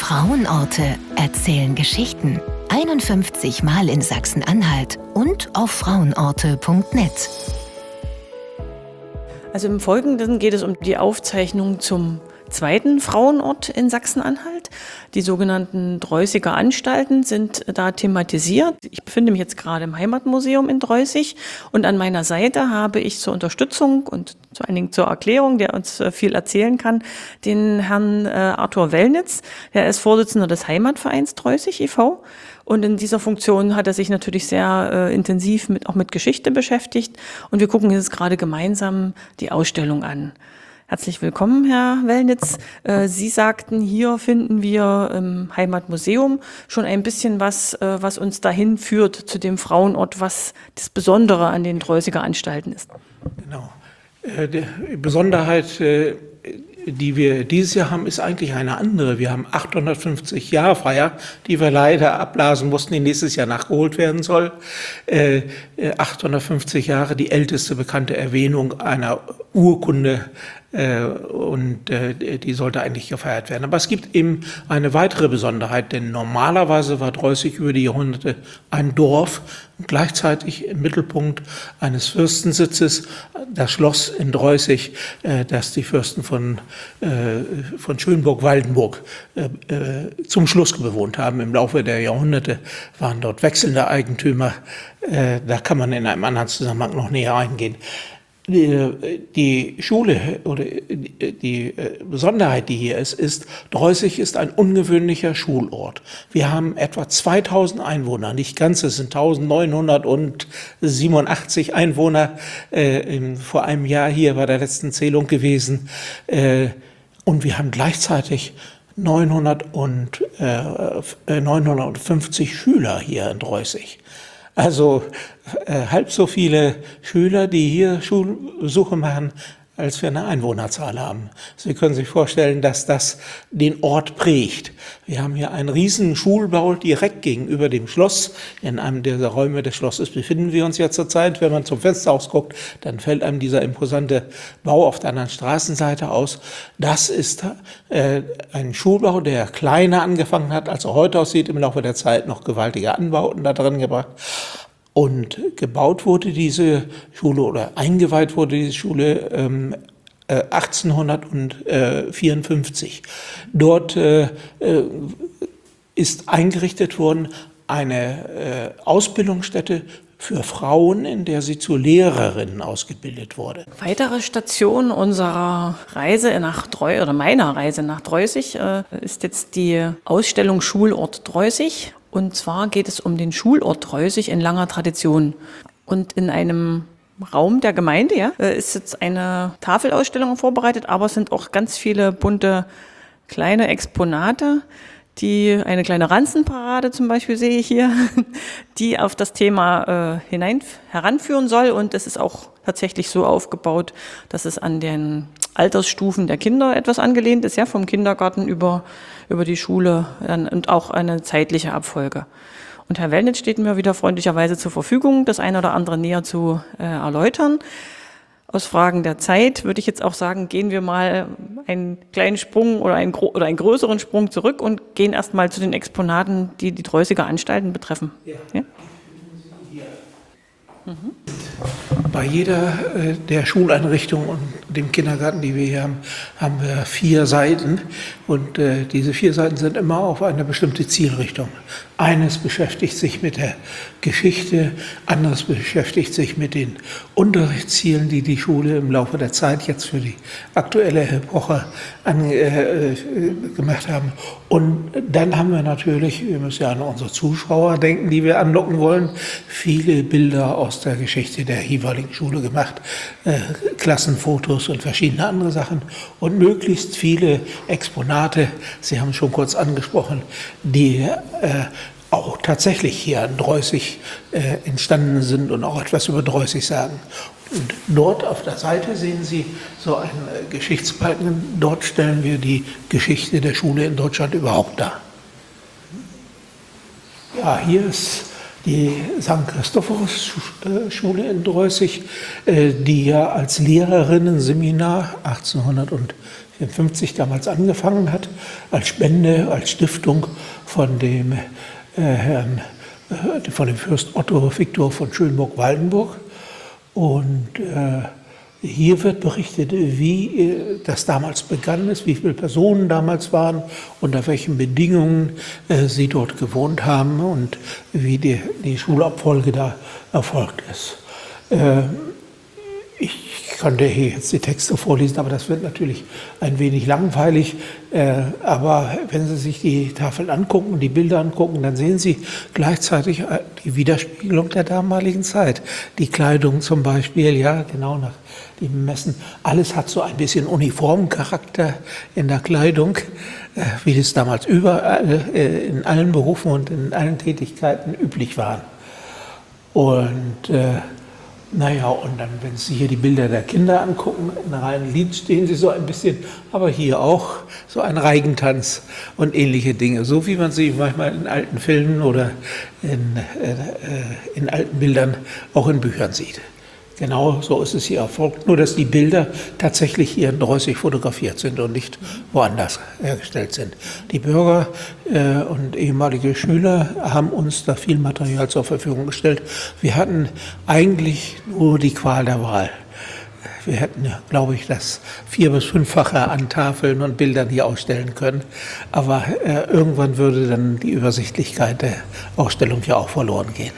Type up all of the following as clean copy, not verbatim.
Frauenorte erzählen Geschichten. 51 Mal in Sachsen-Anhalt und auf frauenorte.net. Also im Folgenden geht es um die Aufzeichnung zum zweiten Frauenort in Sachsen-Anhalt. Die sogenannten Dreußiger Anstalten sind da thematisiert. Ich befinde mich jetzt gerade im Heimatmuseum in Dreußig und an meiner Seite habe ich zur Unterstützung und vor allen Dingen zur Erklärung, der uns viel erzählen kann, den Herrn Arthur Wellnitz. Er ist Vorsitzender des Heimatvereins Dreußig e.V. Und in dieser Funktion hat er sich natürlich sehr intensiv auch mit Geschichte beschäftigt. Und wir gucken jetzt gerade gemeinsam die Ausstellung an. Herzlich willkommen, Herr Wellnitz. Sie sagten, hier finden wir im Heimatmuseum schon ein bisschen was uns dahin führt zu dem Frauenort, was das Besondere an den Dreußiger Anstalten ist. Genau. Die Besonderheit, die wir dieses Jahr haben, ist eigentlich eine andere. Wir haben 850 Jahrfeier, die wir leider abblasen mussten, die nächstes Jahr nachgeholt werden soll. 850 Jahre, die älteste bekannte Erwähnung einer Urkunde, und die sollte eigentlich gefeiert werden. Aber es gibt eben eine weitere Besonderheit, denn normalerweise war Dreußig über die Jahrhunderte ein Dorf, gleichzeitig im Mittelpunkt eines Fürstensitzes, das Schloss in Dreußig, das die Fürsten von Schönburg-Waldenburg zum Schluss bewohnt haben. Im Laufe der Jahrhunderte waren dort wechselnde Eigentümer. Da kann man in einem anderen Zusammenhang noch näher eingehen. Die Schule oder die Besonderheit, die hier ist, Dreußig ist ein ungewöhnlicher Schulort. Wir haben etwa 2000 Einwohner, nicht ganz, es sind 1987 Einwohner vor einem Jahr hier bei der letzten Zählung gewesen. Und wir haben gleichzeitig 950 Schüler hier in Dreußig. Also halb so viele Schüler, die hier Schulbesuche machen, als wir eine Einwohnerzahl haben. Sie können sich vorstellen, dass das den Ort prägt. Wir haben hier einen riesen Schulbau direkt gegenüber dem Schloss. In einem dieser Räume des Schlosses befinden wir uns ja zurzeit. Wenn man zum Fenster ausguckt, dann fällt einem dieser imposante Bau auf der anderen Straßenseite aus. Das ist ein Schulbau, der kleiner angefangen hat, als er heute aussieht. Im Laufe der Zeit noch gewaltige Anbauten da drin gebracht. Und gebaut wurde diese Schule oder eingeweiht wurde diese Schule 1854. Dort ist eingerichtet worden eine Ausbildungsstätte für Frauen, in der sie zu Lehrerinnen ausgebildet wurde. Weitere Station unserer Reise nach Dreußig oder meiner Reise nach Dreußig ist jetzt die Ausstellung Schulort Dreußig. Und zwar geht es um den Schulort Dreußig in langer Tradition. Und in einem Raum der Gemeinde ist jetzt eine Tafelausstellung vorbereitet, aber es sind auch ganz viele bunte kleine Exponate, eine kleine Ranzenparade zum Beispiel sehe ich hier, die auf das Thema heranführen soll. Und es ist auch tatsächlich so aufgebaut, dass es an den Altersstufen der Kinder etwas angelehnt ist, vom Kindergarten über die Schule und auch eine zeitliche Abfolge. Und Herr Wellnitz steht mir wieder freundlicherweise zur Verfügung, das eine oder andere näher zu erläutern. Aus Fragen der Zeit würde ich jetzt auch sagen, gehen wir mal einen kleinen Sprung oder einen größeren Sprung zurück und gehen erst mal zu den Exponaten, die die Dreußiger Anstalten betreffen. Ja? Bei jeder der Schuleinrichtungen und dem Kindergarten, die wir hier haben, haben wir 4 Seiten. Und diese 4 Seiten sind immer auf eine bestimmte Zielrichtung. Eines beschäftigt sich mit der Geschichte, anderes beschäftigt sich mit den Unterrichtszielen, die die Schule im Laufe der Zeit jetzt für die aktuelle Epoche gemacht haben. Und dann haben wir natürlich, wir müssen ja an unsere Zuschauer denken, die wir anlocken wollen, viele Bilder aus der Geschichte der jeweiligen Schule gemacht, Klassenfotos und verschiedene andere Sachen und möglichst viele Exponate, Sie haben es schon kurz angesprochen, die auch tatsächlich hier in Dreußig entstanden sind und auch etwas über Dreußig sagen. Und dort auf der Seite sehen Sie so einen Geschichtsbalken. Dort stellen wir die Geschichte der Schule in Deutschland überhaupt dar. Ja, hier ist die St. Christophorus-Schule in Dreußig, die ja als Lehrerinnen-Seminar 1804 1950 damals angefangen hat, als Spende, als Stiftung von dem von dem Fürst Otto Viktor von Schönburg-Waldenburg. Und hier wird berichtet, wie das damals begann ist, wie viele Personen damals waren, unter welchen Bedingungen sie dort gewohnt haben und wie die Schulabfolge da erfolgt ist. Ich könnte hier jetzt die Texte vorlesen, aber das wird natürlich ein wenig langweilig. Aber wenn Sie sich die Tafeln angucken, die Bilder angucken, dann sehen Sie gleichzeitig die Widerspiegelung der damaligen Zeit. Die Kleidung zum Beispiel, ja, genau nach dem Messen. Alles hat so ein bisschen Uniformcharakter in der Kleidung, wie es damals überall in allen Berufen und in allen Tätigkeiten üblich war. Und naja, und dann, wenn Sie hier die Bilder der Kinder angucken, in Rhein-Lied stehen sie so ein bisschen, aber hier auch so ein Reigentanz und ähnliche Dinge, so wie man sie manchmal in alten Filmen oder in alten Bildern auch in Büchern sieht. Genau so ist es hier erfolgt, nur dass die Bilder tatsächlich hier in Droyßig fotografiert sind und nicht woanders hergestellt sind. Die Bürger und ehemalige Schüler haben uns da viel Material zur Verfügung gestellt. Wir hatten eigentlich nur die Qual der Wahl. Wir hätten, glaube ich, das 4- bis 5-fache an Tafeln und Bildern hier ausstellen können. Aber irgendwann würde dann die Übersichtlichkeit der Ausstellung ja auch verloren gehen.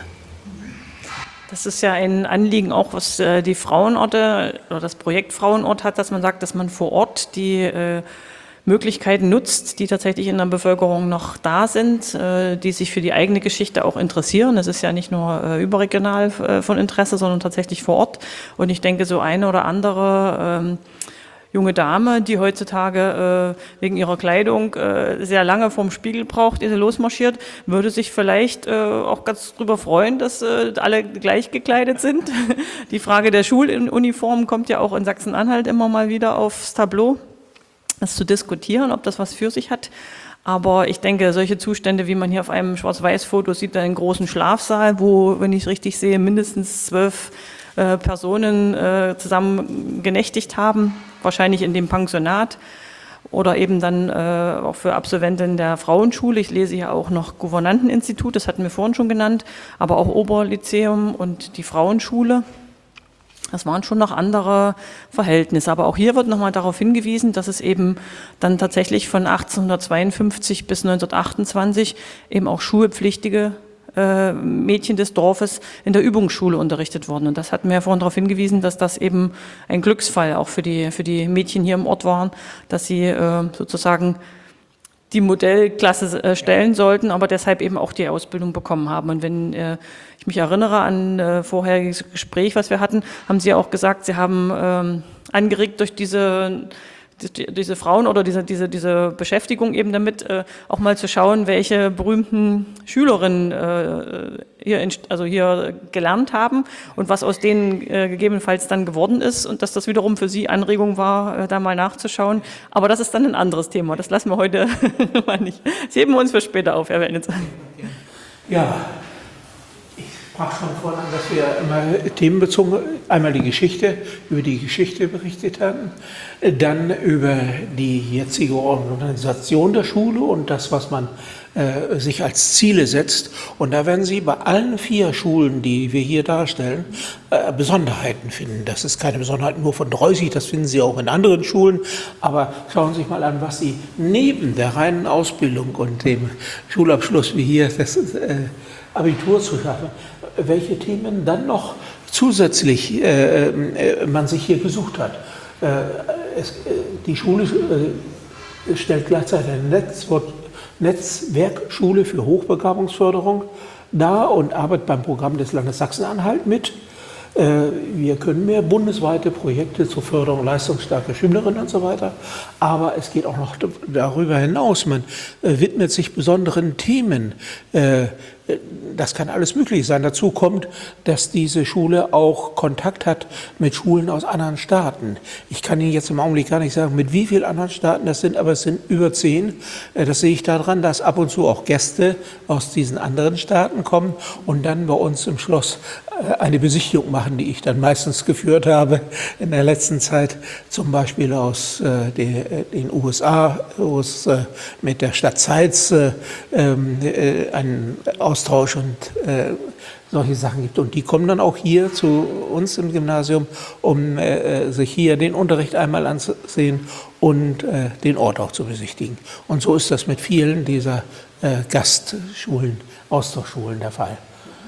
Das ist ja ein Anliegen auch, was die Frauenorte oder das Projekt Frauenort hat, dass man sagt, dass man vor Ort die Möglichkeiten nutzt, die tatsächlich in der Bevölkerung noch da sind, die sich für die eigene Geschichte auch interessieren. Das ist ja nicht nur überregional von Interesse, sondern tatsächlich vor Ort. Und ich denke, so eine oder andere junge Dame, die heutzutage wegen ihrer Kleidung sehr lange vorm Spiegel braucht, ehe sie losmarschiert, würde sich vielleicht auch ganz drüber freuen, dass alle gleich gekleidet sind. Die Frage der Schuluniform kommt ja auch in Sachsen-Anhalt immer mal wieder aufs Tableau, das zu diskutieren, ob das was für sich hat. Aber ich denke, solche Zustände, wie man hier auf einem Schwarz-Weiß-Foto sieht, einen großen Schlafsaal, wo, wenn ich es richtig sehe, mindestens 12 Personen zusammen genächtigt haben, wahrscheinlich in dem Pensionat oder eben dann auch für Absolventen der Frauenschule. Ich lese ja auch noch Gouvernanteninstitut, das hatten wir vorhin schon genannt, aber auch Oberlyzeum und die Frauenschule. Das waren schon noch andere Verhältnisse. Aber auch hier wird nochmal darauf hingewiesen, dass es eben dann tatsächlich von 1852 bis 1928 eben auch schulpflichtige Mädchen des Dorfes in der Übungsschule unterrichtet wurden. Und das hatten wir ja vorhin darauf hingewiesen, dass das eben ein Glücksfall auch für die Mädchen hier im Ort waren, dass sie sozusagen die Modellklasse stellen sollten, aber deshalb eben auch die Ausbildung bekommen haben. Und wenn ich mich erinnere an vorheriges Gespräch, was wir hatten, haben Sie auch gesagt, Sie haben angeregt durch diese Frauen oder diese Beschäftigung eben damit, auch mal zu schauen, welche berühmten Schülerinnen hier gelernt haben und was aus denen gegebenenfalls dann geworden ist und dass das wiederum für Sie Anregung war, da mal nachzuschauen. Aber das ist dann ein anderes Thema. Das lassen wir heute mal nicht. Das heben wir uns für später auf, Herr Wellnitz. Ja. Ich sprach schon vorhin an, dass wir immer themenbezogen einmal die Geschichte, über die Geschichte berichtet hatten, dann über die jetzige Organisation der Schule und das, was man sich als Ziele setzt. Und da werden Sie bei allen 4 Schulen, die wir hier darstellen, Besonderheiten finden. Das ist keine Besonderheit nur von Droyßig, das finden Sie auch in anderen Schulen. Aber schauen Sie sich mal an, was Sie neben der reinen Ausbildung und dem Schulabschluss wie hier das Abitur zu schaffen, welche Themen dann noch zusätzlich man sich hier gesucht hat. Die Schule stellt gleichzeitig eine Netzwerkschule für Hochbegabungsförderung dar und arbeitet beim Programm des Landes Sachsen-Anhalt mit. Wir können mehr bundesweite Projekte zur Förderung leistungsstarker Schülerinnen und so weiter. Aber es geht auch noch darüber hinaus. Man widmet sich besonderen Themen. das kann alles möglich sein. Dazu kommt, dass diese Schule auch Kontakt hat mit Schulen aus anderen Staaten. Ich kann Ihnen jetzt im Augenblick gar nicht sagen, mit wie vielen anderen Staaten das sind, aber es sind über 10. Das sehe ich daran, dass ab und zu auch Gäste aus diesen anderen Staaten kommen und dann bei uns im Schloss eine Besichtigung machen, die ich dann meistens geführt habe in der letzten Zeit, zum Beispiel aus den USA, wo es mit der Stadt Zeitz einen Austausch und solche Sachen gibt. Und die kommen dann auch hier zu uns im Gymnasium, um sich hier den Unterricht einmal anzusehen und den Ort auch zu besichtigen. Und so ist das mit vielen dieser Gastschulen, Austauschschulen der Fall.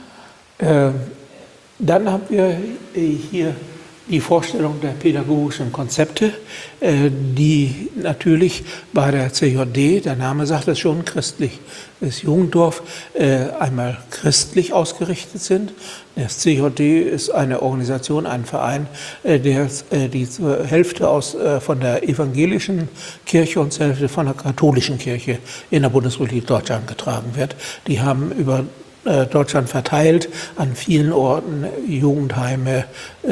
Dann haben wir hier die Vorstellung der pädagogischen Konzepte, die natürlich bei der CJD, der Name sagt es schon, christliches Jugenddorf, einmal christlich ausgerichtet sind. Das CJD ist eine Organisation, ein Verein, der die zur Hälfte von der evangelischen Kirche und zur Hälfte von der katholischen Kirche in der Bundesrepublik Deutschland getragen wird. Die haben über Deutschland verteilt an vielen Orten Jugendheime,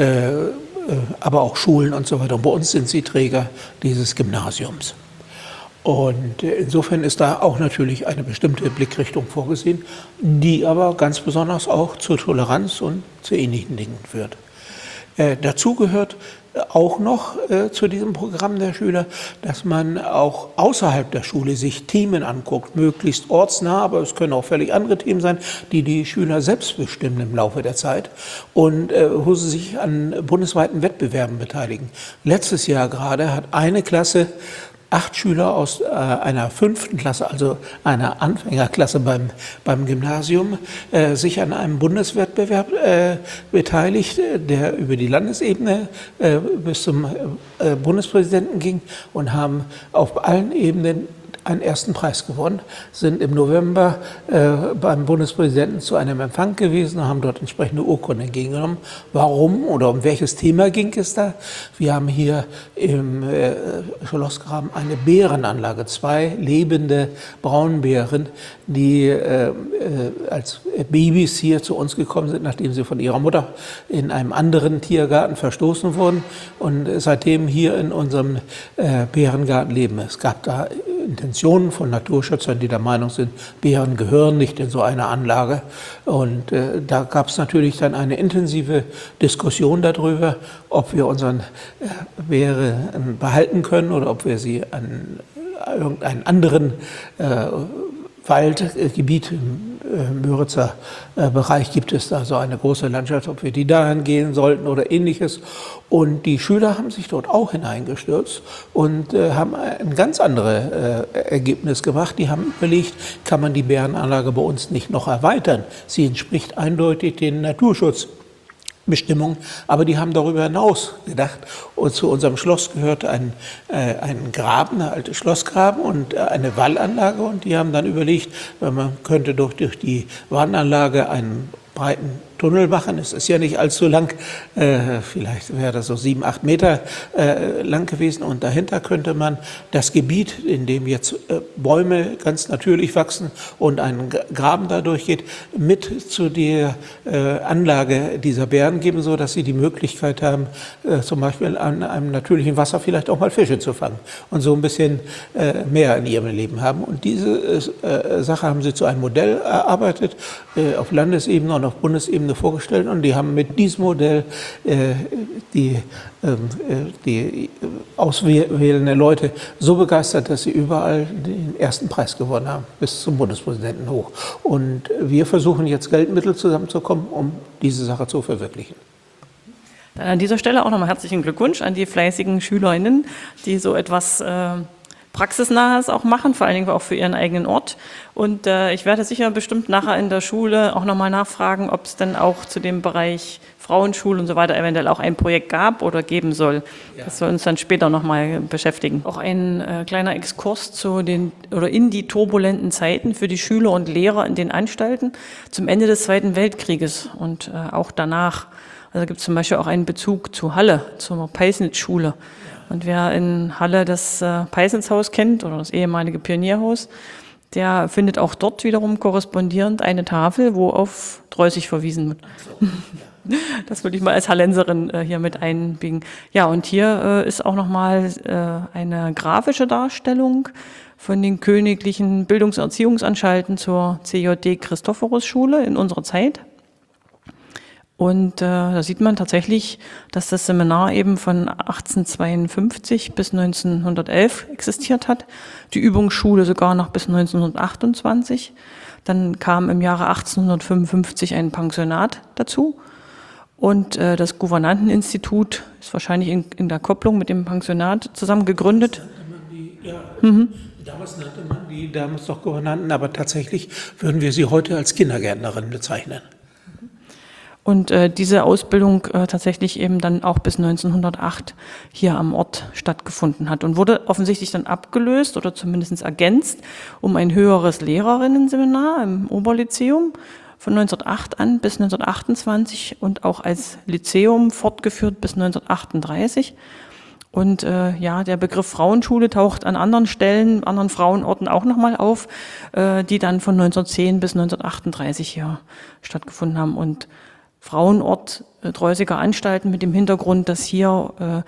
aber auch Schulen und so weiter. Und bei uns sind sie Träger dieses Gymnasiums. Und insofern ist da auch natürlich eine bestimmte Blickrichtung vorgesehen, die aber ganz besonders auch zur Toleranz und zu ähnlichen Dingen führt. Dazu gehört auch noch zu diesem Programm der Schüler, dass man auch außerhalb der Schule sich Themen anguckt, möglichst ortsnah, aber es können auch völlig andere Themen sein, die die Schüler selbst bestimmen im Laufe der Zeit und wo sie sich an bundesweiten Wettbewerben beteiligen. Letztes Jahr gerade hat eine Klasse 8 Schüler aus einer 5. Klasse, also einer Anfängerklasse beim Gymnasium, sich an einem Bundeswettbewerb beteiligt, der über die Landesebene bis zum Bundespräsidenten ging und haben auf allen Ebenen einen ersten Preis gewonnen, sind im November beim Bundespräsidenten zu einem Empfang gewesen und haben dort entsprechende Urkunden entgegengenommen. Warum oder um welches Thema ging es da? Wir haben hier im Schlossgraben eine Bärenanlage, 2 lebende Braunbären, die als Babys hier zu uns gekommen sind, nachdem sie von ihrer Mutter in einem anderen Tiergarten verstoßen wurden und seitdem hier in unserem Bärengarten leben. Es gab da Intentionen von Naturschützern, die der Meinung sind, Bären gehören nicht in so eine Anlage. Und da gab es natürlich dann eine intensive Diskussion darüber, ob wir unseren Bären behalten können oder ob wir sie an irgendeinen anderen Waldgebiet im Müritzer Bereich gibt es da so eine große Landschaft, ob wir die dahin gehen sollten oder ähnliches. Und die Schüler haben sich dort auch hineingestürzt und haben ein ganz anderes Ergebnis gemacht. Die haben überlegt, kann man die Bärenanlage bei uns nicht noch erweitern? Sie entspricht eindeutig den Naturschutzbestimmungen, aber die haben darüber hinaus gedacht. Und zu unserem Schloss gehört ein Graben, ein alter Schlossgraben und eine Wallanlage. Und die haben dann überlegt, man könnte doch durch die Wallanlage einen breiten Tunnel machen. Es ist ja nicht allzu lang, vielleicht wäre das so 7, 8 Meter lang gewesen. Und dahinter könnte man das Gebiet, in dem jetzt Bäume ganz natürlich wachsen und ein Graben dadurch geht, mit zu der Anlage dieser Bären geben, so dass sie die Möglichkeit haben, zum Beispiel an einem natürlichen Wasser vielleicht auch mal Fische zu fangen und so ein bisschen mehr in ihrem Leben haben. Und diese Sache haben sie zu einem Modell erarbeitet, auf Landesebene und auf Bundesebene vorgestellt, und die haben mit diesem Modell die auswählenden Leute so begeistert, dass sie überall den ersten Preis gewonnen haben, bis zum Bundespräsidenten hoch. Und wir versuchen jetzt Geldmittel zusammenzukommen, um diese Sache zu verwirklichen. Dann an dieser Stelle auch nochmal herzlichen Glückwunsch an die fleißigen SchülerInnen, die so etwas Praxisnahes auch machen, vor allen Dingen auch für ihren eigenen Ort. Und ich werde sicher bestimmt nachher in der Schule auch nochmal nachfragen, ob es denn auch zu dem Bereich Frauenschule und so weiter eventuell auch ein Projekt gab oder geben soll. Ja. Das soll uns dann später nochmal beschäftigen. Auch ein kleiner Exkurs in die turbulenten Zeiten für die Schüler und Lehrer in den Anstalten zum Ende des Zweiten Weltkrieges und auch danach. Also gibt es zum Beispiel auch einen Bezug zu Halle, zur Peisnitz-Schule. Und wer in Halle das Peisnitz-Haus kennt oder das ehemalige Pionierhaus, der findet auch dort wiederum korrespondierend eine Tafel, wo auf Droeßig verwiesen wird. Das würde ich mal als Hallenserin hier mit einbiegen. Ja, und hier ist auch nochmal eine grafische Darstellung von den königlichen Bildungs- und Erziehungsanstalten zur CJD Christophorus-Schule in unserer Zeit. Und da sieht man tatsächlich, dass das Seminar eben von 1852 bis 1911 existiert hat, die Übungsschule sogar noch bis 1928. Dann kam im Jahre 1855 ein Pensionat dazu. Und das Gouvernanteninstitut ist wahrscheinlich in der Kopplung mit dem Pensionat zusammen gegründet. Damals nannte man die damals doch Gouvernanten, aber tatsächlich würden wir sie heute als Kindergärtnerin bezeichnen. Und diese Ausbildung tatsächlich eben dann auch bis 1908 hier am Ort stattgefunden hat und wurde offensichtlich dann abgelöst oder zumindest ergänzt um ein höheres Lehrerinnenseminar im Oberlyzeum von 1908 an bis 1928 und auch als Lyzeum fortgeführt bis 1938. Und der Begriff Frauenschule taucht an anderen Stellen, anderen Frauenorten auch nochmal auf, die dann von 1910 bis 1938 hier stattgefunden haben. Und Frauenort Droeßiger Anstalten mit dem Hintergrund, dass hier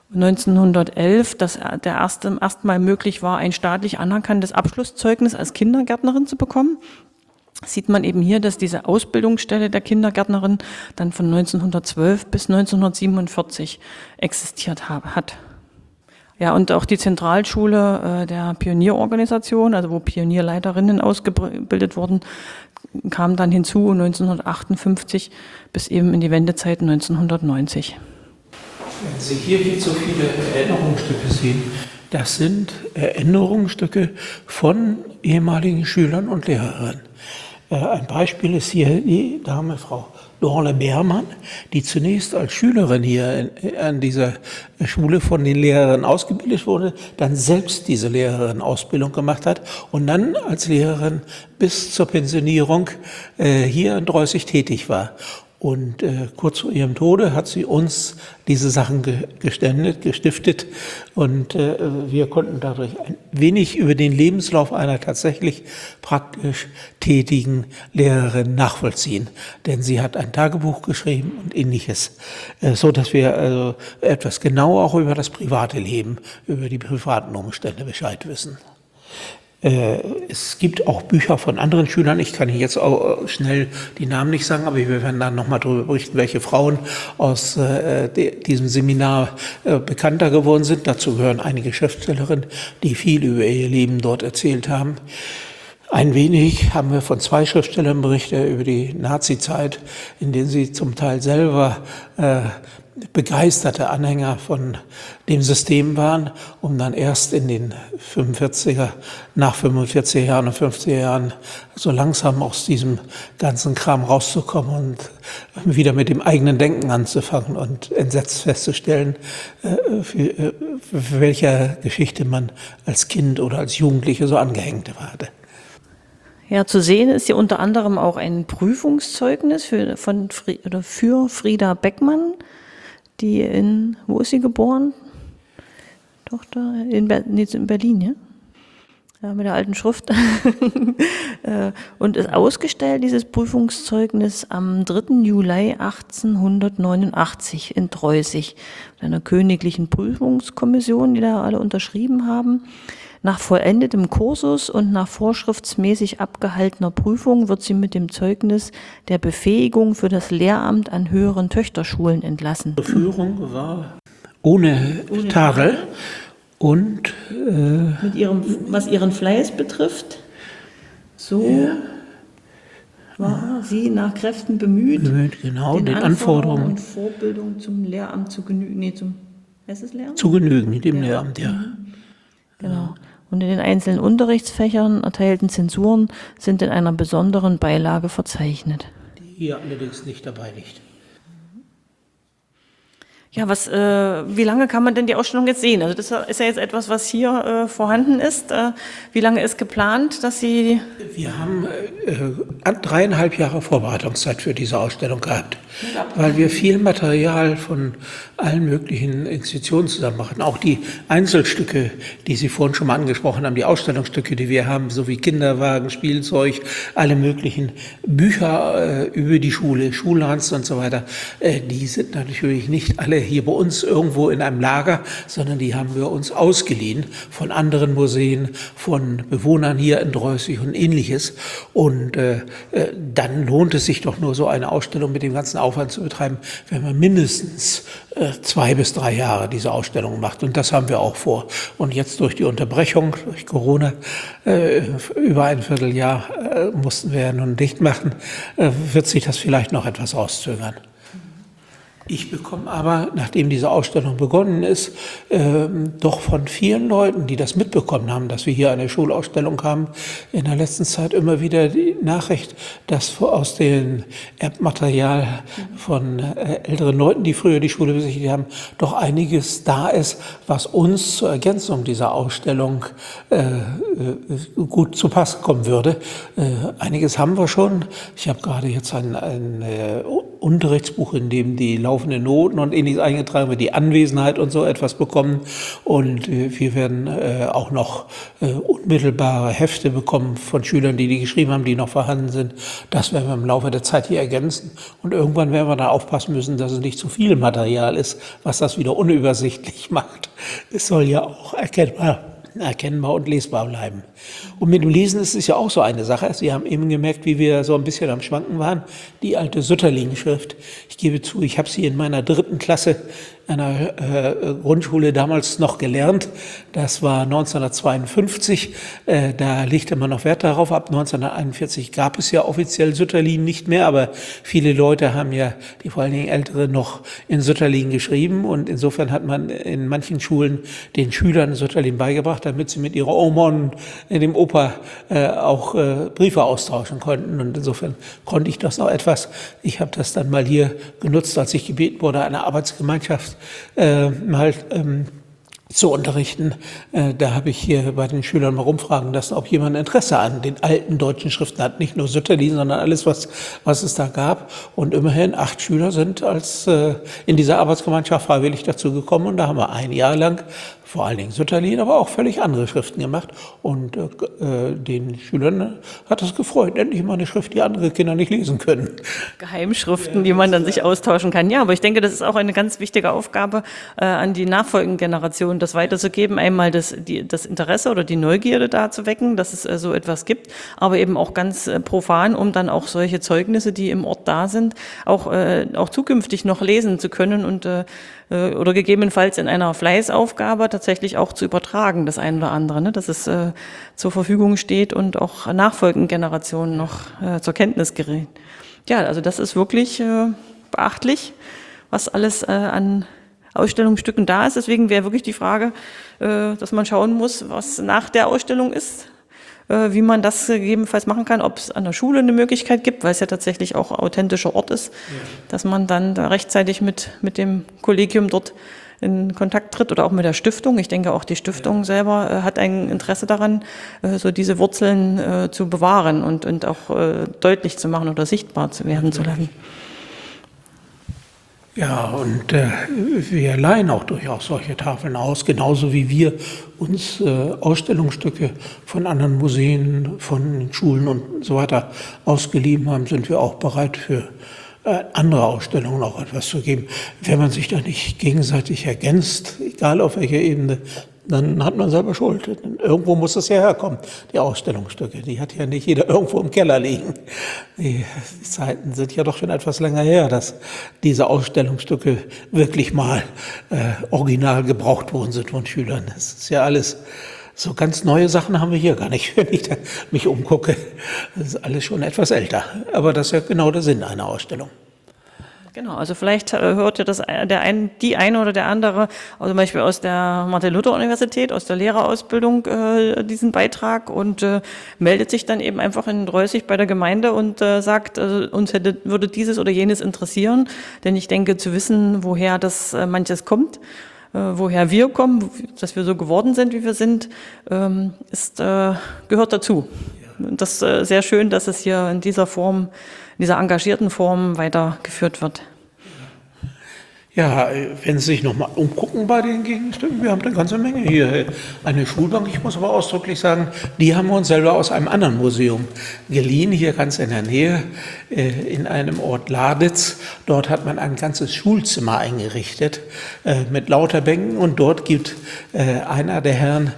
1911 erstmal möglich war, ein staatlich anerkanntes Abschlusszeugnis als Kindergärtnerin zu bekommen. Sieht man eben hier, dass diese Ausbildungsstelle der Kindergärtnerin dann von 1912 bis 1947 existiert hat. Ja, und auch die Zentralschule der Pionierorganisation, also wo Pionierleiterinnen ausgebildet wurden, kam dann hinzu 1958 bis eben in die Wendezeit 1990. Wenn Sie hier so viele Erinnerungsstücke sehen, das sind Erinnerungsstücke von ehemaligen Schülern und Lehrerinnen. Ein Beispiel ist hier die Dame, Frau Dorle Beermann, die zunächst als Schülerin hier an dieser Schule von den Lehrerinnen ausgebildet wurde, dann selbst diese Lehrerinnen-Ausbildung gemacht hat und dann als Lehrerin bis zur Pensionierung hier in Droeßig tätig war. Und kurz vor ihrem Tode hat sie uns diese Sachen gestiftet und wir konnten dadurch ein wenig über den Lebenslauf einer tatsächlich praktisch tätigen Lehrerin nachvollziehen. Denn sie hat ein Tagebuch geschrieben und Ähnliches, so dass wir also etwas genauer auch über das private Leben, über die privaten Umstände Bescheid wissen. Es gibt auch Bücher von anderen Schülern, ich kann Ihnen jetzt auch schnell die Namen nicht sagen, aber wir werden dann nochmal darüber berichten, welche Frauen aus diesem Seminar bekannter geworden sind. Dazu gehören einige Schriftstellerinnen, die viel über ihr Leben dort erzählt haben. Ein wenig haben wir von 2 Schriftstellern Berichte über die Nazi-Zeit, in denen sie zum Teil selber begeisterte Anhänger von dem System waren, um dann erst in den 45er, nach 45er Jahren und 50er Jahren so langsam aus diesem ganzen Kram rauszukommen und wieder mit dem eigenen Denken anzufangen und entsetzt festzustellen, für welcher Geschichte man als Kind oder als Jugendliche so angehängt hatte. Ja, zu sehen ist hier unter anderem auch ein Prüfungszeugnis für Frieda Beckmann, die wo ist sie geboren? Tochter in Berlin, ja? Ja, mit der alten Schrift. Und ist ausgestellt, dieses Prüfungszeugnis, am 3. Juli 1889 in Droeßig, mit einer königlichen Prüfungskommission, die da alle unterschrieben haben. Nach vollendetem Kursus und nach vorschriftsmäßig abgehaltener Prüfung wird sie mit dem Zeugnis der Befähigung für das Lehramt an höheren Töchterschulen entlassen. Die Führung war ohne Tadel und mit was ihren Fleiß betrifft, war sie nach Kräften bemüht, genau, den Anforderungen und Vorbildung zum Lehramt zu genügen. Zu genügen, dem Lehramt, ja. Genau. Und in den einzelnen Unterrichtsfächern erteilten Zensuren sind in einer besonderen Beilage verzeichnet. Die hier allerdings nicht dabei liegt. Ja, wie lange kann man denn die Ausstellung jetzt sehen? Also das ist ja jetzt etwas, was hier vorhanden ist. Wie lange ist geplant, dass Sie... Wir haben 3,5 Jahre Vorbereitungszeit für diese Ausstellung gehabt, weil wir viel Material von allen möglichen Institutionen zusammen machen. Auch die Einzelstücke, die Sie vorhin schon mal angesprochen haben, die Ausstellungsstücke, die wir haben, sowie Kinderwagen, Spielzeug, alle möglichen Bücher über die Schule, Schulranzen und so weiter, die sind natürlich nicht alle hier bei uns irgendwo in einem Lager, sondern die haben wir uns ausgeliehen von anderen Museen, von Bewohnern hier in Droyßig und Ähnliches. Und dann lohnt es sich doch nur, so eine Ausstellung mit dem ganzen Aufwand zu betreiben, wenn man mindestens 2 bis 3 Jahre diese Ausstellung macht. Und das haben wir auch vor. Und jetzt durch die Unterbrechung, durch Corona, über ein Vierteljahr mussten wir ja nun dicht machen, wird sich das vielleicht noch etwas rauszögern. Ich bekomme aber, nachdem diese Ausstellung begonnen ist, doch von vielen Leuten, die das mitbekommen haben, dass wir hier eine Schulausstellung haben, in der letzten Zeit immer wieder die Nachricht, dass aus dem Erbmaterial von älteren Leuten, die früher die Schule besichtigt haben, doch einiges da ist, was uns zur Ergänzung dieser Ausstellung gut zu Pass kommen würde. Einiges haben wir schon. Ich habe gerade jetzt ein Unterrichtsbuch, in dem die laufenden Noten und ähnliches eingetragen wird, die Anwesenheit und so etwas bekommen. Und wir werden auch noch unmittelbare Hefte bekommen von Schülern, die geschrieben haben, die noch vorhanden sind. Das werden wir im Laufe der Zeit hier ergänzen. Und irgendwann werden wir da aufpassen müssen, dass es nicht zu viel Material ist, was das wieder unübersichtlich macht. Es soll ja auch erkennbar und lesbar bleiben. Und mit dem Lesen ist es ja auch so eine Sache. Sie haben eben gemerkt, wie wir so ein bisschen am Schwanken waren. Die alte Sütterlin-Schrift. Ich gebe zu, ich habe sie in meiner 3. Klasse einer Grundschule damals noch gelernt. Das war 1952. Da legte man noch Wert darauf. Ab 1941 gab es ja offiziell Sütterlin nicht mehr, aber viele Leute haben ja, die vor allen Dingen Ältere, noch in Sütterlin geschrieben. Und insofern hat man in manchen Schulen den Schülern Sütterlin beigebracht, damit sie mit ihrer Oma und dem Opa auch Briefe austauschen konnten. Und insofern konnte ich das noch etwas. Ich habe das dann mal hier genutzt, als ich gebeten wurde, eine Arbeitsgemeinschaft zu unterrichten. Da habe ich hier bei den Schülern mal rumfragen lassen, ob jemand Interesse an den alten deutschen Schriften hat. Nicht nur Sütterlin, sondern alles, was es da gab. Und immerhin 8 Schüler sind in dieser Arbeitsgemeinschaft freiwillig dazu gekommen. Und da haben wir ein Jahr lang vor allen Dingen Sütterlin, aber auch völlig andere Schriften gemacht. Und den Schülern hat es gefreut. Endlich mal eine Schrift, die andere Kinder nicht lesen können. Geheimschriften, die man dann sich austauschen kann. Ja, aber ich denke, das ist auch eine ganz wichtige Aufgabe an die nachfolgenden Generationen, das weiterzugeben. Einmal das Interesse oder die Neugierde da zu wecken, dass es so etwas gibt, aber eben auch ganz profan, um dann auch solche Zeugnisse, die im Ort da sind, auch zukünftig noch lesen zu können und oder gegebenenfalls in einer Fleißaufgabe tatsächlich auch zu übertragen, das eine oder andere, ne? Dass es zur Verfügung steht und auch nachfolgenden Generationen noch zur Kenntnis gerät. Ja, also das ist wirklich beachtlich, was alles an Ausstellungsstücken da ist. Deswegen wäre wirklich die Frage, dass man schauen muss, was nach der Ausstellung ist, wie man das gegebenenfalls machen kann, ob es an der Schule eine Möglichkeit gibt, weil es ja tatsächlich auch ein authentischer Ort ist, dass man dann da rechtzeitig mit dem Kollegium dort in Kontakt tritt oder auch mit der Stiftung. Ich denke, auch die Stiftung selber hat ein Interesse daran, so diese Wurzeln zu bewahren und auch deutlich zu machen oder sichtbar zu werden zu lassen. Ja, und wir leihen auch durchaus solche Tafeln aus, genauso wie wir uns Ausstellungsstücke von anderen Museen, von Schulen und so weiter ausgeliehen haben, sind wir auch bereit für andere Ausstellungen auch etwas zu geben. Wenn man sich da nicht gegenseitig ergänzt, egal auf welcher Ebene, dann hat man selber Schuld. Irgendwo muss es ja herkommen, die Ausstellungsstücke. Die hat ja nicht jeder irgendwo im Keller liegen. Die Zeiten sind ja doch schon etwas länger her, dass diese Ausstellungsstücke wirklich mal original gebraucht worden sind von Schülern. Das ist ja alles, so ganz neue Sachen haben wir hier gar nicht, wenn ich da mich umgucke. Das ist alles schon etwas älter. Aber das ist ja genau der Sinn einer Ausstellung. Genau, also vielleicht hört ja die eine oder der andere, also zum Beispiel aus der Martin-Luther-Universität, aus der Lehrerausbildung diesen Beitrag und meldet sich dann eben einfach in Droisig bei der Gemeinde und sagt, uns würde dieses oder jenes interessieren, denn ich denke zu wissen, woher das manches kommt, woher wir kommen, dass wir so geworden sind, wie wir sind, gehört dazu. Und das ist sehr schön, dass es hier in dieser Form, in dieser engagierten Form weitergeführt wird. Ja, wenn Sie sich nochmal umgucken bei den Gegenständen, wir haben eine ganze Menge hier. Eine Schulbank, ich muss aber ausdrücklich sagen, die haben wir uns selber aus einem anderen Museum geliehen, hier ganz in der Nähe, in einem Ort Laditz. Dort hat man ein ganzes Schulzimmer eingerichtet mit lauter Bänken und dort gibt einer der Herren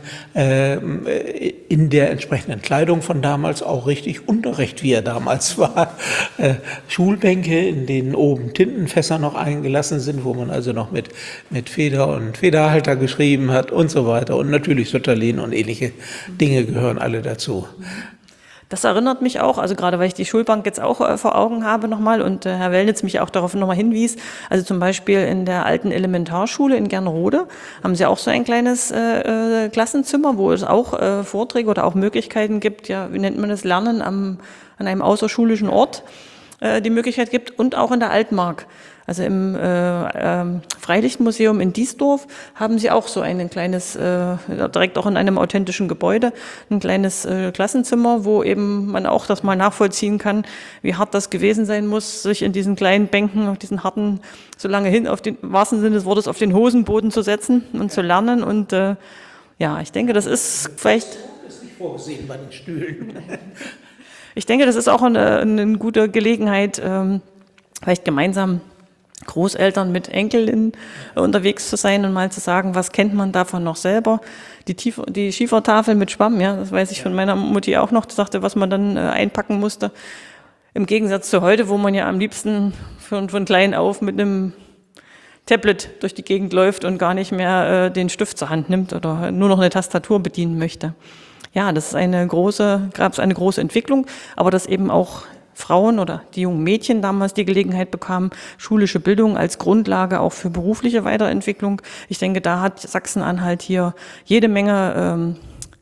in der entsprechenden Kleidung von damals auch richtig Unterricht, wie er damals war. Schulbänke, in denen oben Tintenfässer noch eingelassen sind, wo man also noch mit Feder und Federhalter geschrieben hat und so weiter. Und natürlich Sütterlin und ähnliche Dinge gehören alle dazu. Das erinnert mich auch, also gerade weil ich die Schulbank jetzt auch vor Augen habe nochmal und Herr Wellnitz mich auch darauf nochmal hinwies, also zum Beispiel in der alten Elementarschule in Gernrode haben sie auch so ein kleines Klassenzimmer, wo es auch Vorträge oder auch Möglichkeiten gibt, ja, wie nennt man das, Lernen an einem außerschulischen Ort die Möglichkeit gibt und auch in der Altmark. Also im Freilichtmuseum in Diesdorf haben sie auch so ein kleines, direkt auch in einem authentischen Gebäude, ein kleines Klassenzimmer, wo eben man auch das mal nachvollziehen kann, wie hart das gewesen sein muss, sich in diesen kleinen Bänken, auf diesen harten, so lange hin, auf den wahrsten Sinne des Wortes, auf den Hosenboden zu setzen und zu lernen. Und ja, ich denke, das ist vielleicht... Das ist nicht vorgesehen bei den Stühlen. Ich denke, das ist auch eine gute Gelegenheit, vielleicht gemeinsam Großeltern mit Enkeln unterwegs zu sein und mal zu sagen, was kennt man davon noch selber. Die Schiefertafel mit Schwamm, ja, das weiß ich von meiner Mutti auch noch, die sagte, was man dann einpacken musste. Im Gegensatz zu heute, wo man ja am liebsten von klein auf mit einem Tablet durch die Gegend läuft und gar nicht mehr den Stift zur Hand nimmt oder nur noch eine Tastatur bedienen möchte. Ja, das ist gab es eine große Entwicklung, aber dass eben auch Frauen oder die jungen Mädchen damals die Gelegenheit bekamen, schulische Bildung als Grundlage auch für berufliche Weiterentwicklung. Ich denke, da hat Sachsen-Anhalt hier jede Menge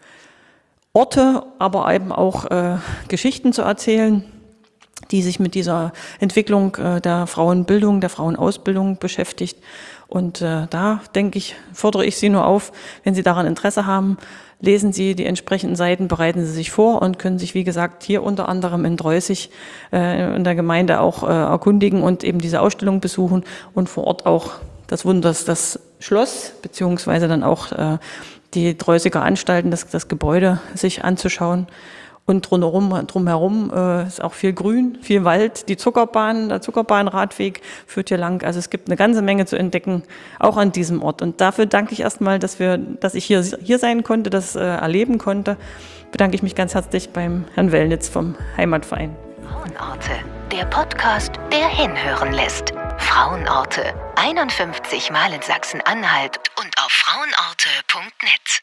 Orte, aber eben auch Geschichten zu erzählen, die sich mit dieser Entwicklung der Frauenbildung, der Frauenausbildung beschäftigt. Und da, denke ich, fordere ich Sie nur auf, wenn Sie daran Interesse haben, lesen Sie die entsprechenden Seiten, bereiten Sie sich vor und können sich, wie gesagt, hier unter anderem in Droisig in der Gemeinde auch erkundigen und eben diese Ausstellung besuchen und vor Ort auch das Schloss beziehungsweise dann auch die Dreusiger Anstalten, das Gebäude sich anzuschauen. Und drumherum ist auch viel Grün, viel Wald. Der Zuckerbahnradweg führt hier lang. Also es gibt eine ganze Menge zu entdecken, auch an diesem Ort. Und dafür danke ich erstmal, dass ich hier sein konnte, das erleben konnte. Bedanke ich mich ganz herzlich beim Herrn Wellnitz vom Heimatverein. Frauenorte, der Podcast, der hinhören lässt. Frauenorte, 51 Mal in Sachsen-Anhalt und auf frauenorte.net.